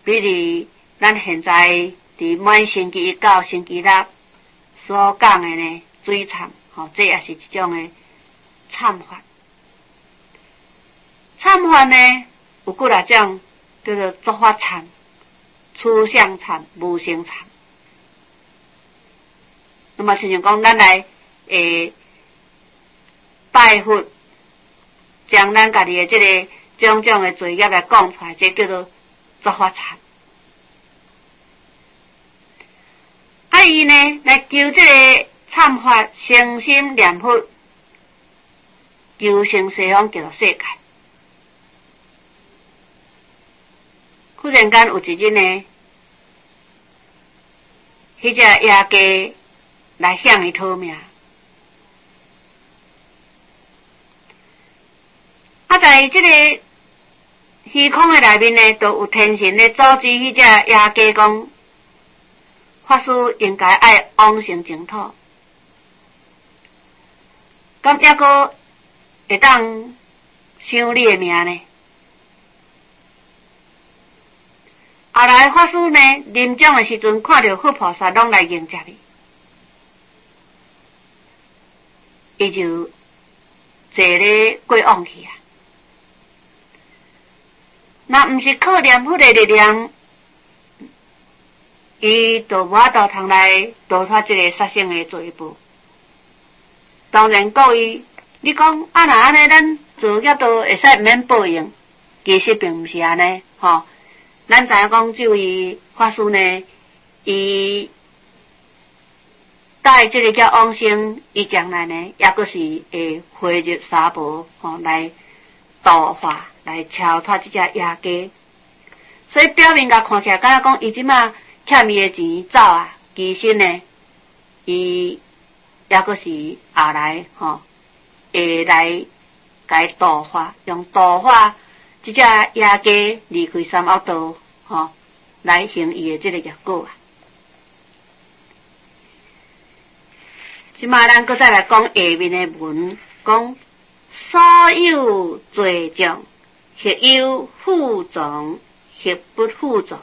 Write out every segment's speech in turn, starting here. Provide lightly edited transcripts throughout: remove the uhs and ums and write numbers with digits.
比如咱现在伫每星期一到星期六所讲的呢水忏，这也是一种的忏法。忏法呢有几啊种，叫做诸法忏、处相忏、无生忏。那么亲像讲，咱来拜佛，将咱家己的这个种种的罪业来讲出来，这叫做诸法忏。伊呢来求这个忏法，诚心念佛，求生西方极乐世界。忽然间有一日呢，迄只野鸡来向伊讨命。在这个虚空的内面呢，都有天神咧组织迄只野鸡讲，法师应该爱往生净土，咁抑个会当想你的命呢？后来法师呢临终的时阵，看到佛菩萨拢来迎接伊就坐咧过往去啊。若毋是靠念佛的力量，伊就无法度通来度脱这个杀生的罪报。当然故意，你讲若安尼，咱罪业都会使免报应，其实并毋是安尼，咱知影讲，这位法师呢，伊带这个叫往生，伊将来呢，也阁是会回入三宝，来度化。来超脱这只野鸡，所以表面甲看起来，敢若讲伊即马欠伊的钱走啊，其实呢，伊也阁是后来会来甲伊度化，用度化这只野鸡离开三恶道，来行伊的这个业果啊。即马咱阁再来讲下面的文，讲所有罪障。或有负重，或不负重。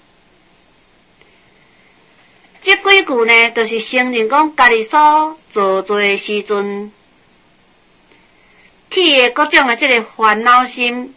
这几句呢，就是承认讲家己所做罪时阵，起的各种的这个烦恼心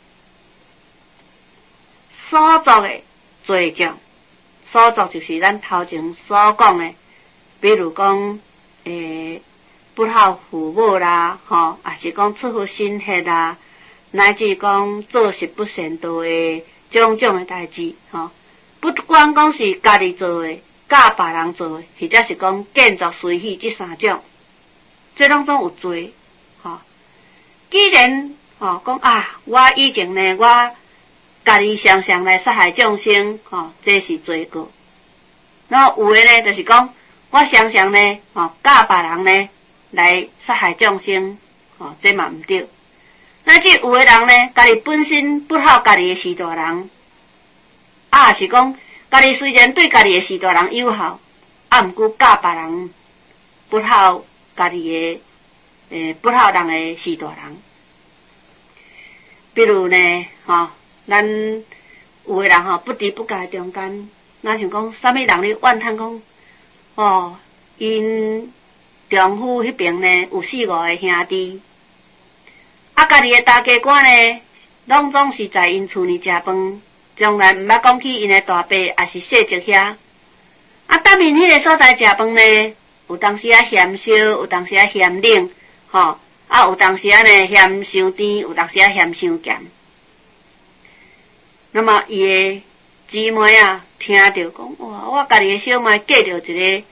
所作的罪障。所作就是咱头前所讲的，比如讲不孝父母啦，也是讲出乎心血啦。乃至讲做事不善道的种种的代志，不管讲是家己做的、教别人做的，或者是讲建造随喜这三种，这拢总有罪，既然讲我以前呢，我家己常常来杀害众生，这是罪过。然后有的呢，就是讲我常常呢，教别人呢来杀害众生，这嘛毋对。乃至有的人呢，家己本身不孝家己的师大人，是讲家己虽然对家己的师大人友好，毋过教别人不孝家己的不孝人的师大人。比如呢，咱有的人不知不觉中间，咱想讲啥物人咧怨叹讲，因丈夫迄边呢有4、5个兄弟。家己的大家官呢，拢总是在因厝里食饭，从来毋捌讲起因的大伯也是细叔遐。当因迄个所在食饭呢，有当时嫌烧，有当时嫌冷，有当时呢嫌伤甜，有当时嫌伤咸。那么伊的姊妹听到讲，哇，我家己的小妹嫁着一个人，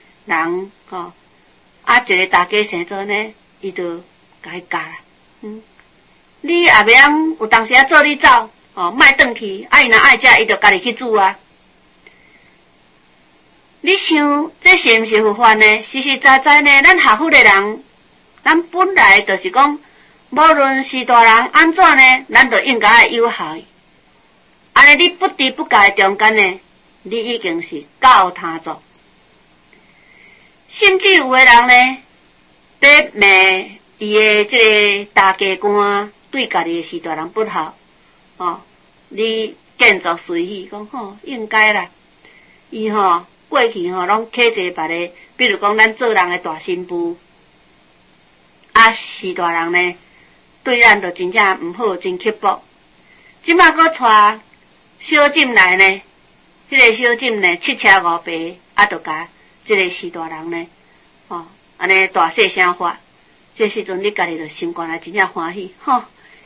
一个大家生做呢，伊就甲伊嫁啦，你也袂晓有当时做你走，莫转去，伊若爱食，伊就家己去煮啊。你想，这是毋是佛法呢？实实在在呢，咱学佛的人，咱本来就是讲，无论是大人安怎呢，咱就应该爱友好伊。安尼你不知不觉中间呢，你已经是教他做。甚至有的人呢，在骂伊的这个大家官对家己的师大人不好，你建作随喜，讲吼应该啦。伊过去拢客坐别个，比如讲咱做人诶大新妇，啊是大人呢，对咱就真正毋好，真刻薄。即摆搁带小进来呢，迄个小进呢7车5白，啊，就甲即个是大人呢，安尼大细声发，这时阵你家己就心肝来真正欢喜吼。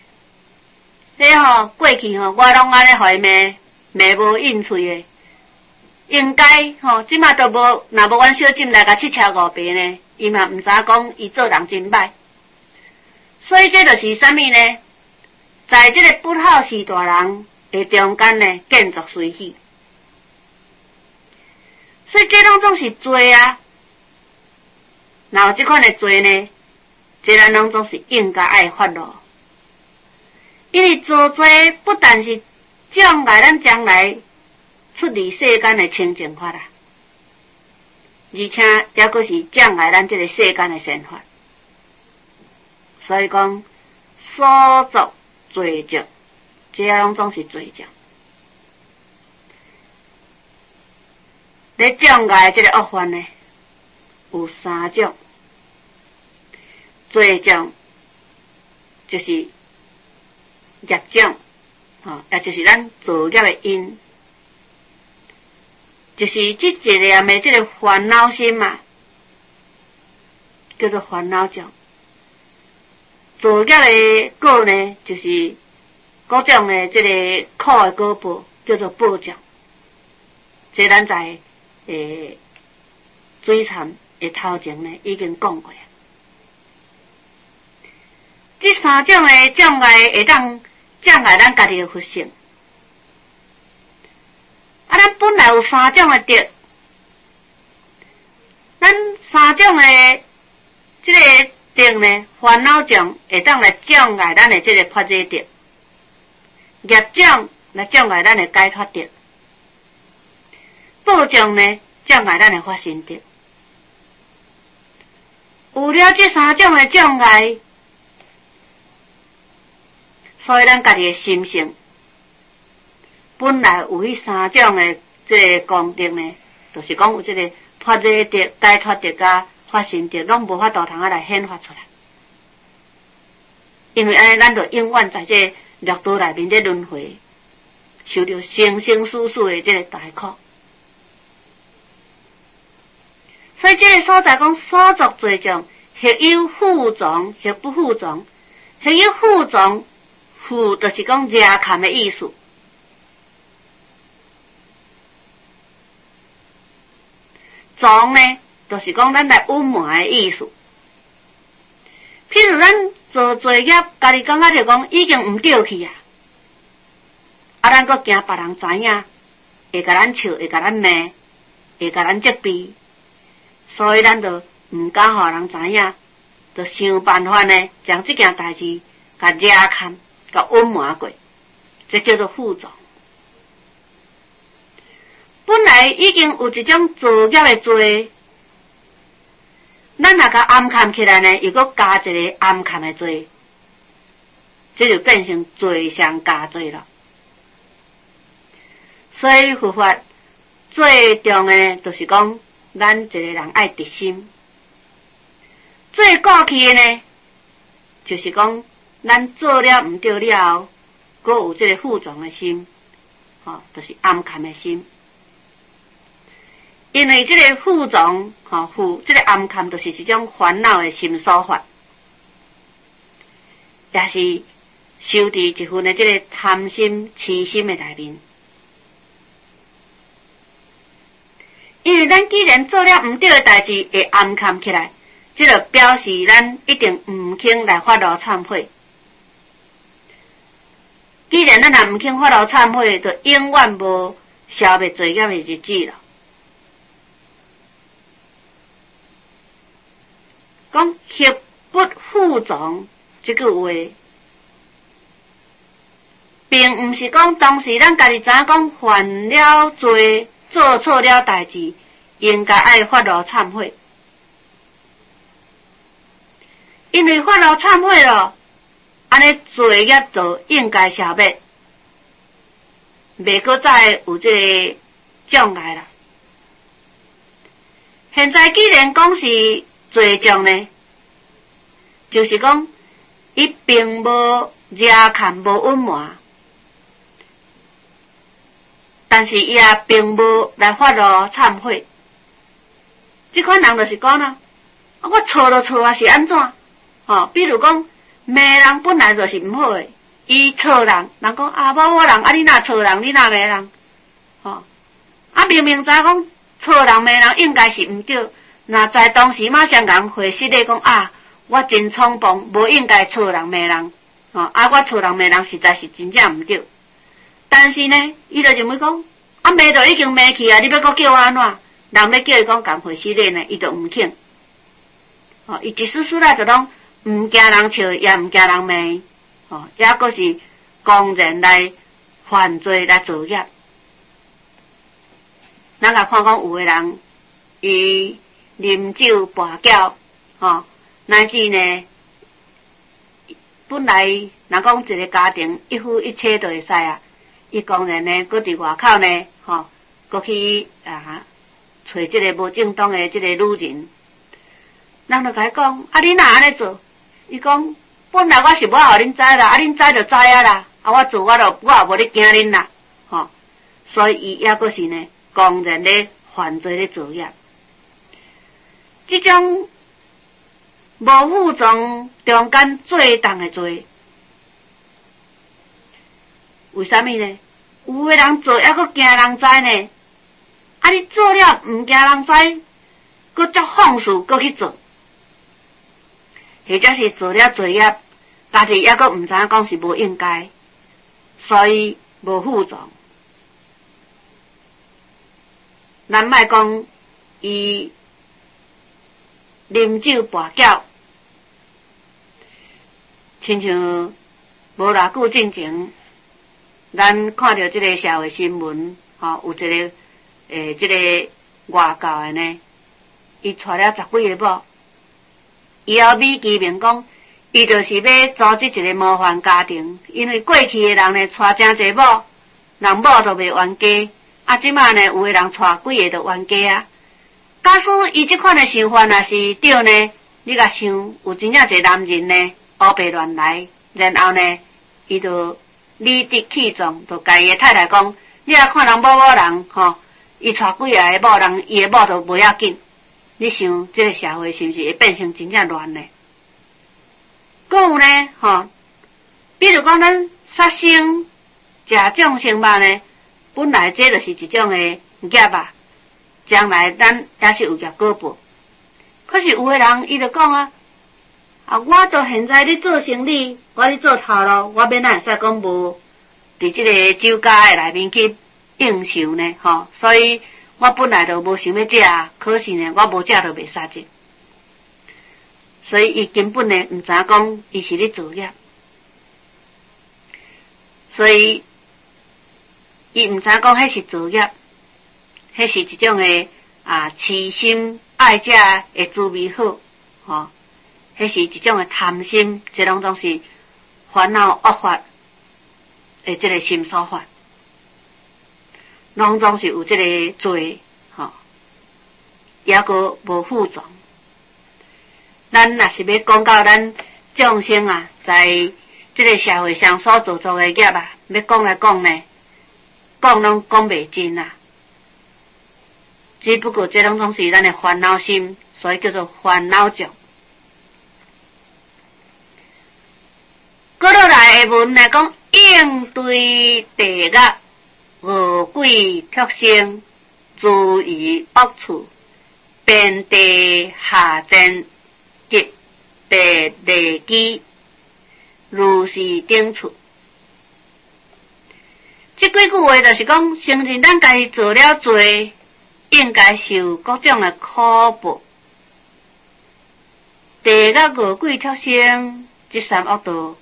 迄过去我拢安尼互伊骂无应喙诶，应该即摆都无，若无阮小进来甲7车5白呢，伊嘛毋知讲伊做人真歹。所以这就是啥物呢？在这个不好是大人的中间呢，建作随喜。所以这拢总是罪啊。然后这款的罪呢，这咱拢总是应该爱发落。因为做罪不但是障碍咱将来出离世间的清净法啦，而且也阁是障碍咱这个世间的善法。所以讲，所作罪障，这拢总是罪障。咧障碍这个恶犯呢，有3种。罪障就是业障，也就是咱造业的因，就是这一念的这个烦恼心嘛，叫做烦恼障。造业的果呢，就是各种的这个苦的果报，叫做报障。这咱在水禅的头前呢已经讲过。这3种的障碍会当障碍咱家己的佛性。啊，咱本来有3种的德，咱3种的这个德呢，烦恼障会当来障碍咱的这个发热德，业障来障碍咱的解脱德，报障呢障碍咱的发心德。有了这3种的障碍，所以咱家己的心性本来有迄3种的这个功德呢，就是讲有这个发热德、解脱德甲发心德，拢无法度通来显发出来。因为安尼，咱就永远在这六道内面咧轮回，受着生生死死的这个大苦。所以这个所在讲所作罪障，或有负重，或不负重。或有负重，负就是讲热坎的意思。重呢，就是讲咱来隐瞒的意思。譬如咱做罪业，家己感觉着讲已经毋对去啊，咱阁惊别人知影，会甲咱笑，会甲咱骂，会甲咱责备，所以咱就毋敢互人知影，就想办法呢，将这件代志甲遮看，甲隐瞒过，这叫做负重。本来已经有一种造业的罪，咱若甲暗藏起来呢，又阁加一个暗藏的罪，这就变成罪上加罪了。所以佛法最重的，就是讲咱一个人爱直心。最过去的呢，就是讲咱做了毋对了后，阁有这个负重的心，就是暗藏的心。因为这个负重，这个暗藏，就是一种烦恼的心所法，也是受伫一份的这个贪心、痴心的内面。因为咱既然做了毋对的代志，会暗藏起来，这就表示咱一定毋肯来发露忏悔。既然咱若毋肯发露忏悔，就永远无消灭罪业的日子了。讲业不负重这句话，并毋是讲当时咱家己知影讲犯了罪，做错了代志，应该爱发露忏悔。因为发露忏悔了，安尼罪业就应该消灭， 袂搁再有这个障碍啦。现在既然讲是罪障呢，就是讲伊并无热看无温满，但是伊也并无来发露忏悔。这款人就是讲啦，我错就错啊，是安怎？比如讲，骂人本来就是毋好诶，伊错人，人讲啊，我人啊，你哪错人，你哪骂人？明明知讲错人骂人应该是毋对，那在当时马上人会识咧讲啊，我真冲动，无应该错人骂人，我错人骂人实在是真正毋对。但是呢，伊就认为讲，骂就已经骂去啊，你要搁叫我安怎？人要叫伊讲共回事咧呢，伊就毋肯。伊一丝丝来就拢毋惊人笑，也毋惊人骂，也搁是公然来犯罪来作孽。咱来看讲有诶人，伊啉酒跋筊，乃至呢，本来若讲一个家庭一夫一妻就会使啊，伊公然呢，搁伫外口呢，搁去找即个无正当诶即个女人，人就甲伊讲，你哪安尼做？伊讲，本来我是要互恁知啦，恁知就知啦，我做我也无咧惊恁啦，所以伊也搁是呢，公然咧犯罪咧作孽。即种无负从中间最重诶罪，为虾米呢？有诶人做还搁惊人知呢？你做了毋惊人知，搁足放肆搁去做，或者是做了罪业，但是还搁毋知影讲是无应该，所以无负从。咱莫讲伊啉酒跋筊，亲像无偌久之前，咱看到即个社会新闻，有一个即个外教的呢，伊娶了10几个某，伊后美其名讲，伊就是要组织一个模范家庭，因为过去的人呢娶真侪某，人某都袂冤家，即摆呢有的人娶几个就冤家啊。假使伊即款的想法若是对呢，你甲想，有真正一个男人呢乌白乱来，然后呢，伊就理直气壮，就甲伊的太太讲，你来看人某人伊娶几个某人，伊的某都无要紧。你想，这个社会是毋是会变成真正乱呢？还有呢，比如讲咱杀生、食众生肉呢，本来这就是一种的业啊，将来咱也是有业果报。可是有的人伊就讲我都现在咧做生意，我咧做头路，我免哪会使讲无伫即个酒家的内面去应酬呢？所以我本来就无想要食，可是呢，我无食就袂杀这。所以伊根本呢毋知影讲伊是咧作孽，所以伊毋知影讲迄是作孽，迄是一种的痴心爱食的滋味好，迄是一种的贪心，这拢总是烦恼恶法的这个心所法，拢总是有这个罪，也个无负重。咱若是要讲到咱众生在这个社会上所做的业要讲来讲呢，讲拢讲袂尽啊。只不过这拢总是咱的烦恼心，所以叫做烦恼障。过落来的文来讲，应对地恶、恶鬼畜生，诸于恶处，遍地下贱，及地利基，如是等处。这几句话就是讲，承认咱家己做了罪，应该受各种的苦报。地恶、恶鬼畜生这三恶道，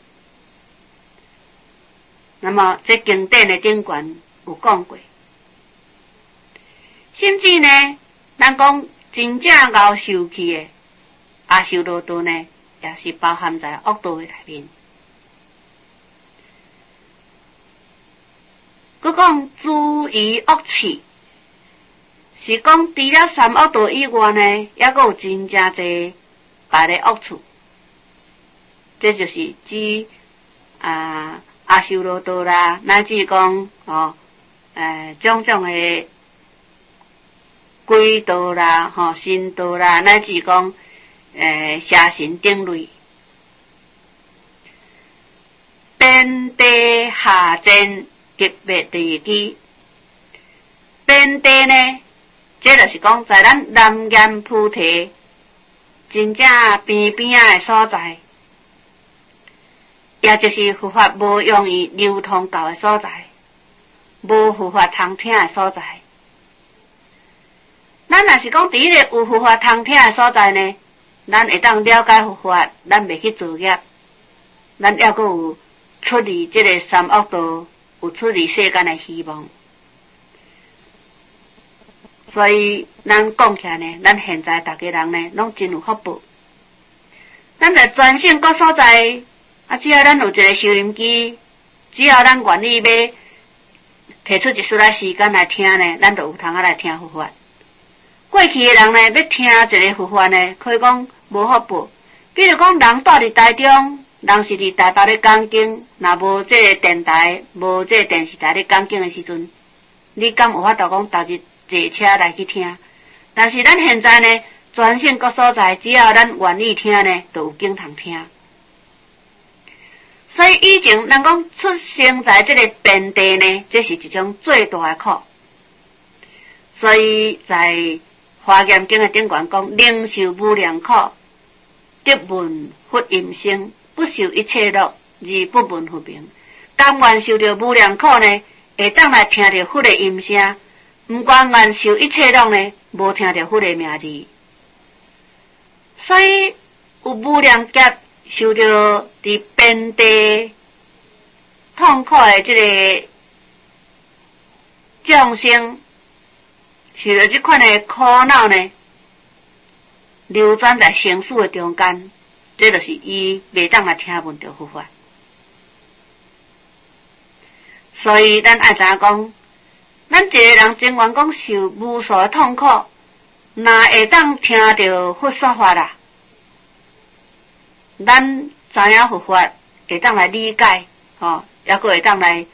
那么这经典的顶悬有讲过，甚至呢，咱讲真正熬受气的阿修罗道呢，也是包含在恶道的内面。 佮讲诸于恶趣，是讲除了三恶道以外呢，还佫有真正侪别个恶趣。这就是指阿修罗道啦，乃至讲种种的鬼道啦、神道啦，乃至讲邪神等类。遍地下贱极灭地基，遍地呢，这就是讲在咱南岩菩提真正边边仔的所在，也就是佛法无容易流通到的所在，无佛法通听的所在。咱若是讲伫迄个有佛法通听的所在呢，咱会当了解佛法，咱袂去造业，咱还佫有出离这个三恶道，有出离世间的希望。所以咱讲起来呢，咱现在大家人呢，拢真有福报。咱在全省各所在，只要咱有一个收音机，只要咱愿意要提出一丝仔时间来听呢，咱就有通来听佛法。过去的人呢，要听一个佛法呢，可以讲无福报。比如讲，人住伫台中，人是伫台北咧讲经，若无这个电台，无这个电视台咧讲经的时阵，你敢有法度讲逐日坐车来去听？但是咱现在呢，全省各所在，只要咱愿意听呢，就有经通听。所以以前咱讲出生在这个遍地呢，这是一种最大的苦。所以在华严经的顶悬讲，宁受无量苦，得闻佛音声，不受一切乐，而不闻佛名。甘愿受到无量苦呢，会当来听到佛的音声；唔甘愿受一切乐呢，无听到佛的名字。所以有无量劫受到伫遍地痛苦的这个众生，受到这款的苦恼呢，流转在生死的中间，这就是伊袂当来听闻到佛法。所以咱爱知影讲，咱一个人情愿讲受无数的痛苦，哪会当听到佛说法啦？咱知影佛法，会当来理解，也佫会当来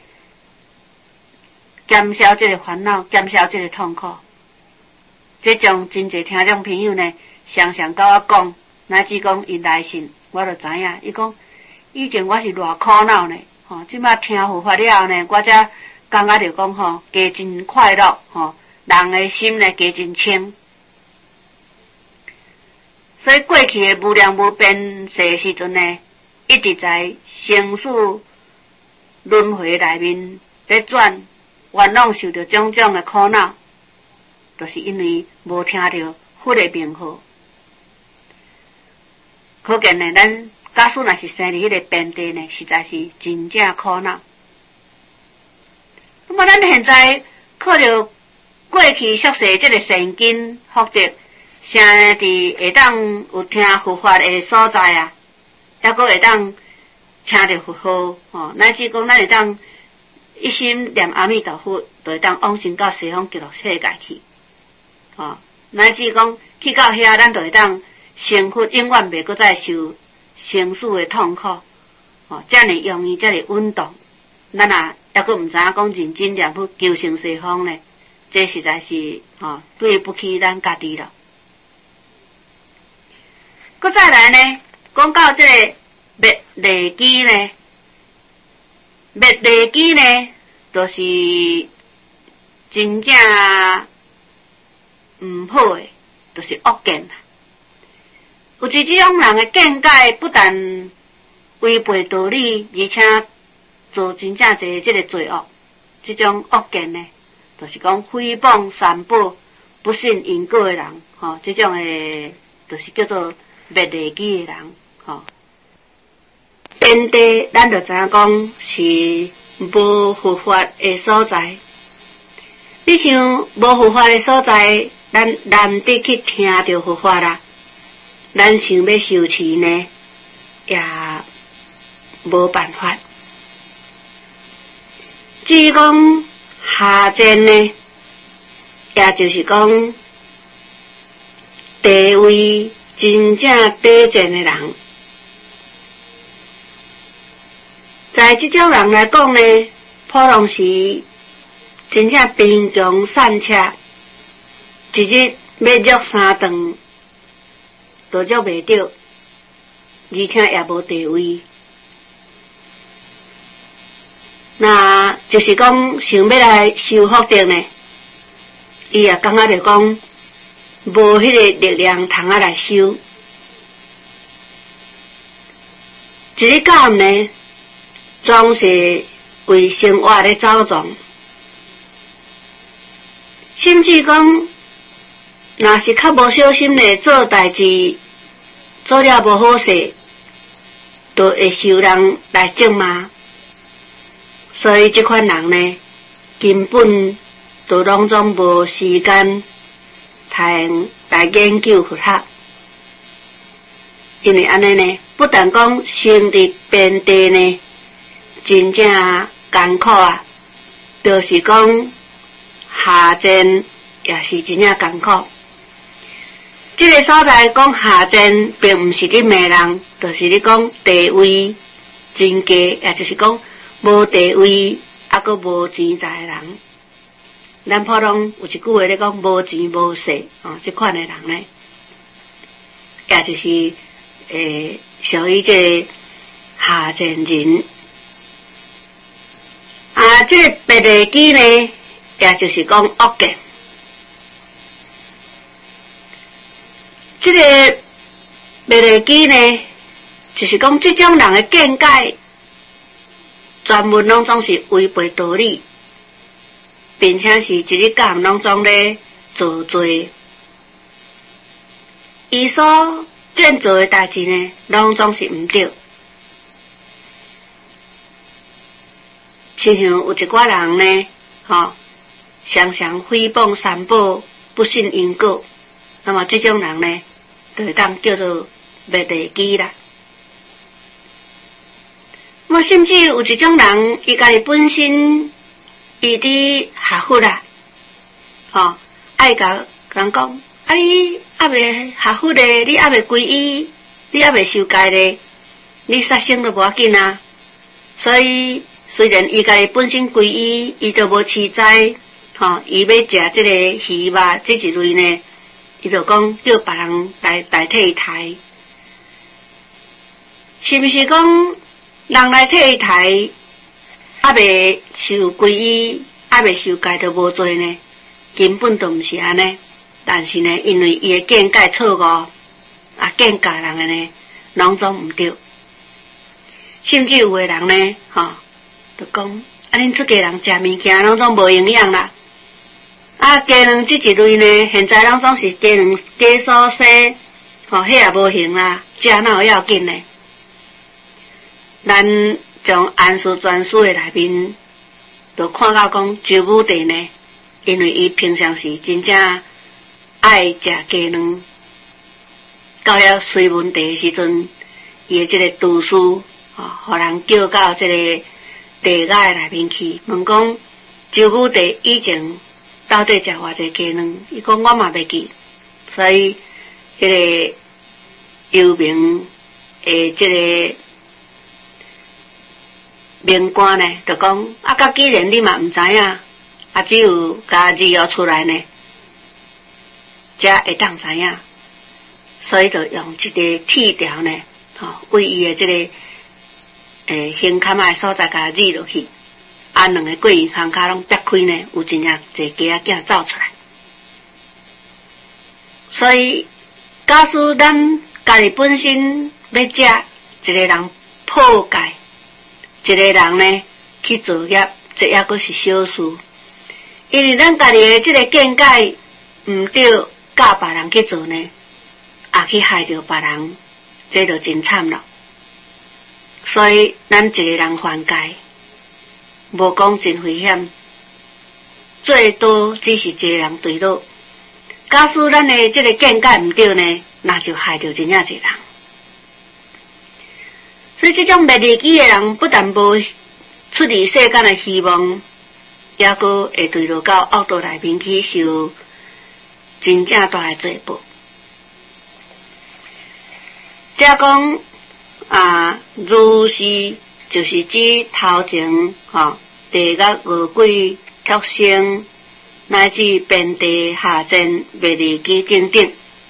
减少这个烦恼，减少这个痛苦。这种真侪听众朋友呢，常常甲我讲，乃至讲因来信，我就知影。伊讲以前我是偌苦恼呢，即摆听佛法了后呢，我才感觉着讲加真快乐，人的心呢加真清。所以过去的无量无边世时阵呢，一直在生死轮回内面在转，冤枉受到种种的苦恼。就是因为无听到佛的名号，可见呢，咱假使若是生伫迄个遍地呢，实在是真正苦恼。那么咱现在靠着过去宿世这个善根福德，生伫会当有听佛法的所在啊，还佫会当听着佛号，乃至讲咱会当一心念阿弥陀佛，就会当往生到西方极乐世界去。乃至讲去到遐，咱就会当成佛，永远袂搁再受生死的痛苦。遮尔容易，遮尔稳当，咱也还佫毋知影讲认真念佛求生西方呢，这实在是对不起咱家己了。佫再来呢，讲到这个灭利基呢，灭利基呢，就是真正毋好诶，就是恶见啦。有即种人诶见解，不但违背道理，而且做真正侪即个罪恶。即种恶见呢，就是讲诽谤三宝、不信因果诶人，即种诶，就是叫做灭利基诶人，遍地咱就知影讲是无佛法诶所在。你像无佛法诶所在，咱难得去听到佛法啦，咱想要修持呢，也无办法。至于讲下贱呢，也就是讲地位真正低贱的人。在这种人来讲呢，普通是真正贫穷散赤，一日要约3顿，都约袂到，而且也无地位。那就是讲想要来受福德呢，伊也感觉着讲无迄个力量通啊来修。一日到暗呢，总是为生活咧走动，甚至讲，若是较无小心咧做代志，做了无好势，都会受人来责骂。所以这款人呢，根本都拢总无时间通来研究佛学，因为安尼呢，不但讲生日遍地呢，真正艰苦啊，就是讲下贱也是真正艰苦。这个所在讲下贱，并毋是咧骂人，就是咧讲地位真低，也就是讲无地位，还佫无钱财的人。咱普通有一句话咧讲无钱无势这款的人呢，也就是属于这个下贱人。这个白地基呢，也就是讲恶嘅。这个白地基呢，就是讲这种人的见解，专门拢总是违背道理，并且是一日到晚拢总咧做罪。伊所见做的代志呢，拢总是毋对。亲像有一寡人呢，常常诽谤三宝，不信因果，那么这种人呢，就会当叫做灭地基啦。那么甚至有一种人，伊家己本身伊伫学佛啦，爱甲人讲，你还未学佛咧，你还未皈依，你还未受戒咧，你杀生都无要紧啊。所以虽然伊家己本身皈依，伊都无持斋，伊要食这个鱼肉这一类呢，伊就讲叫别人来代替伊抬，是毋是讲人来替伊抬，还未受皈依，还未受戒都无做呢？根本都毋是安尼。但是呢，因为伊的见解错误，见教人的呢，拢总毋对。甚至有的人呢，就讲恁出家人食物件拢总无营养啦。鸡卵这一类呢，现在拢总是鸡卵鸡素西，迄也无行啦，食哪有要紧呢？咱从安史专书的内面，就看到讲周武帝呢，因为伊平常时真正爱食鸡卵，到了隋文帝的时阵，伊的这个读书，互人叫到这个地界内面去，问讲周武帝以前到底食偌济鸡卵？伊讲我嘛袂记，所以这个有名的这个名官呢，就讲甲既然你嘛毋知影，只有甲字要出来呢，才会当知影，所以就用这个铁条呢，为伊的这个胸坎的所在甲字落去，两个过圆巷骹拢掰开呢，有真正一鸡仔囝走出来。所以，假使咱家己本身要食，一个人破戒，一个人呢去做业，这也阁是小事。因为咱家己的这个见解毋对，教别人去做呢，也去害着别人，这就真惨了。所以，咱一个人犯戒，无讲真危险，最多只是一个人对落。假使咱的这个见解毋对呢，那就害着真正一个人。所以这种灭地基的人，不但无出离世间的希望， 抑阁会坠落到恶道内面去受真正大诶罪报。即讲如是就是指头前地狱恶鬼畜生乃至遍地下贱灭离机等等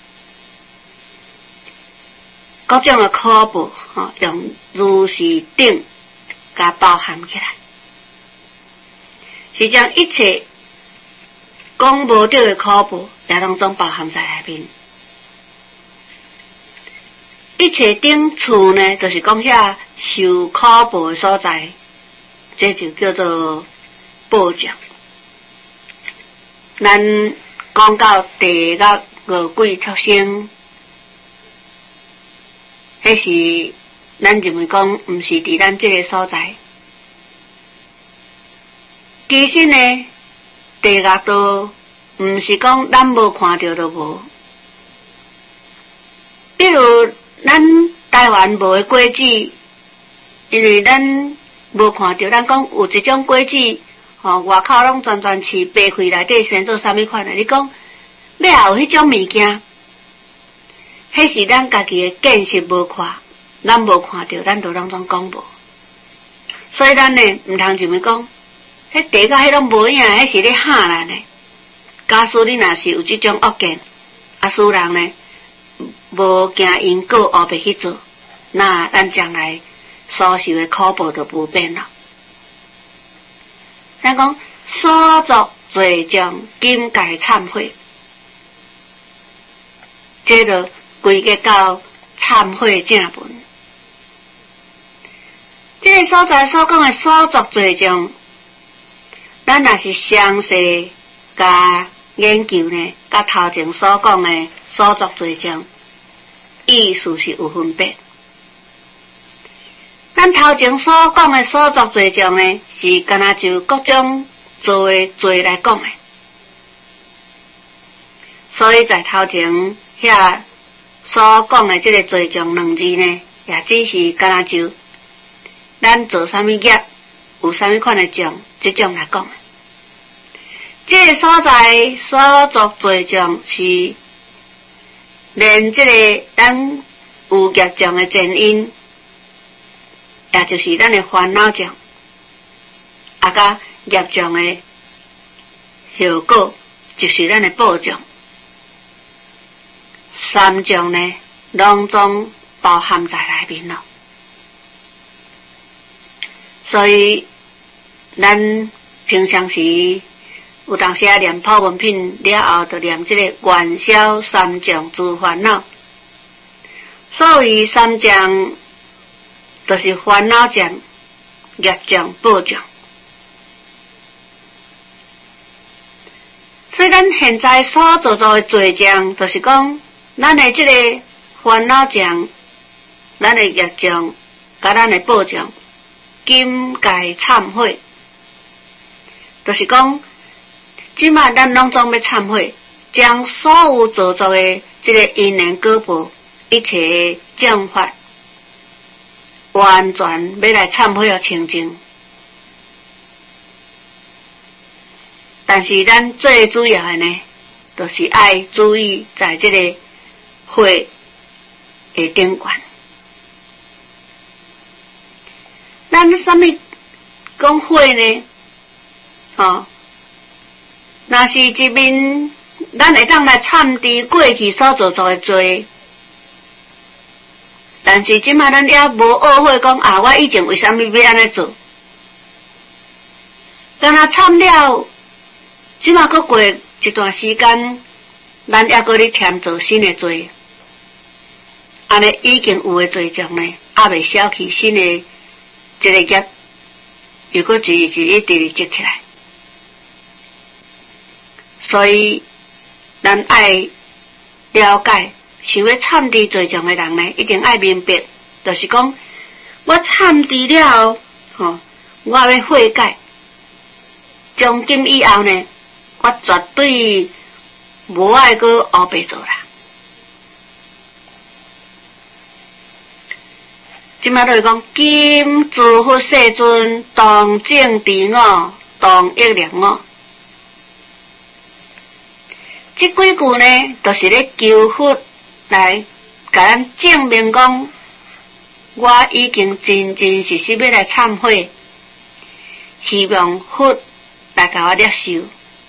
各种诶苦报用如是等甲包含起来，是将一切讲无着诶苦报也拢总包含在内面。一切顶处呢，就是讲遐受苦报诶所在，这就叫做报障。咱讲到地狱恶鬼畜生，迄是咱认为讲毋是伫咱这个所在。其实呢，地狱都毋是讲咱无看到就无，比如咱台湾无诶果子，因为咱无看到，咱讲有一种果子，外口拢全是白开内底生做啥物款诶？你讲尾后有迄种物件，迄是咱家己诶见识无看，咱无看到，咱就拢总讲无。所以咱呢，毋通认为讲，迄地甲迄拢无影，迄是咧吓咱诶。假使你若是有即种恶见，使人呢无行因果后边去做，那咱将来所受的苦报就无变了。咱讲所作罪障，今该忏悔，这就归结到忏悔正文。这个所在所讲的所作罪障，咱若是详细甲研究呢，甲头前所讲的所作罪障，意思是有分别。咱头前所讲的所作罪障呢，是干那就各种做的罪来讲的，所以在头前遐所讲的这个罪障两字呢，也只是干那就咱做啥物业，有啥物款的障，这种来讲的。这个所在所作罪障是连这个咱有业障的前因，也就是咱的烦恼障，甲业障的后果，就是咱的报障。三障呢，拢总包含在内面了。所以，咱平常时有当时念普文品了后，就念这个愿消三障诸烦恼。所谓三障，就是烦恼障、业障、报障。所以咱现在所做的罪障，就是讲咱的这个烦恼障、咱的业障、甲咱的报障，今该忏悔，就是讲。即摆咱拢总要忏悔，将所有做作的这个因缘果报，一切正法，完全要来忏悔和清净。但是咱最主要的呢，就是爱注意在这个会的顶端。咱啥物讲会呢？若是一面，咱会当来忏除过去所做的罪，但是即摆咱也无懊悔讲我以前为啥物要安尼做？当若忏了，即摆佫过一段时间，咱也佫咧添做新的罪，安尼已经有的罪障呢，还未消去新的这个业，又佫一直积起来。所以，咱爱了解，想要忏除罪障的人呢，一定爱明白，就是讲，我忏除了后，我要悔改，从今以后呢，我绝对无爱搁后白做啦。即摆就是讲，今诸佛世尊当正第我， 同一良哦。这几句呢，都是咧求佛来甲咱证明讲，我已经真真实实要来忏悔，希望佛来甲我接受。